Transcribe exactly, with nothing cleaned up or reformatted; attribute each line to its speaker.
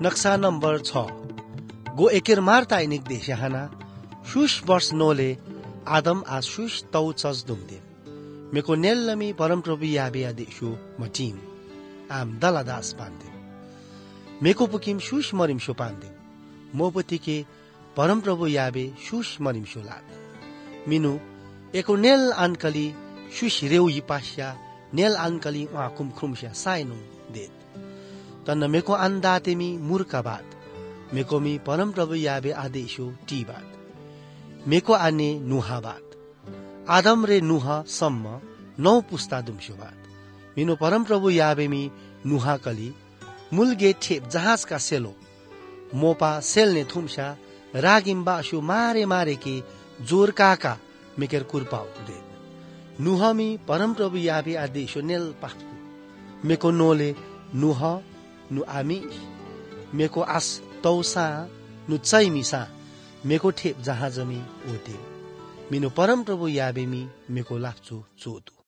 Speaker 1: Naksa number छ Go eker marta inik deshahana shush bors nole Adam as shush tau chas dumde. Meko nellami param prabhu yabe adeshu matim. Am daladas pande. Meko pukim shush marim shu pande. Mopati ke param prabhu yabe shush marim shu lad. Minu eko nel ankali shush reu yipasya nel ankali akum krumsya sainu det. Tanna meko andatemi murkabat. Meko mi param prabhu yabe adeshu tibat. Meko ane nuhabat. Adam re nuha samma nau pusta dumshubat. Minu param prabhu yabe mi nuha kali mulge thep jahaz ka selo mopa selne thumsha ragimba shu mare mare ke जोर काका maker कुरपाउ they नुहमी परम प्रभु याबे आदेशो nail पाखु मेको नोले नुह नु आमी मेको आस तौसा नु चाइमिसा मेको ठेप जहाजमी ओते मिनु परम प्रभु याबे मी मेको लाफचो चोदु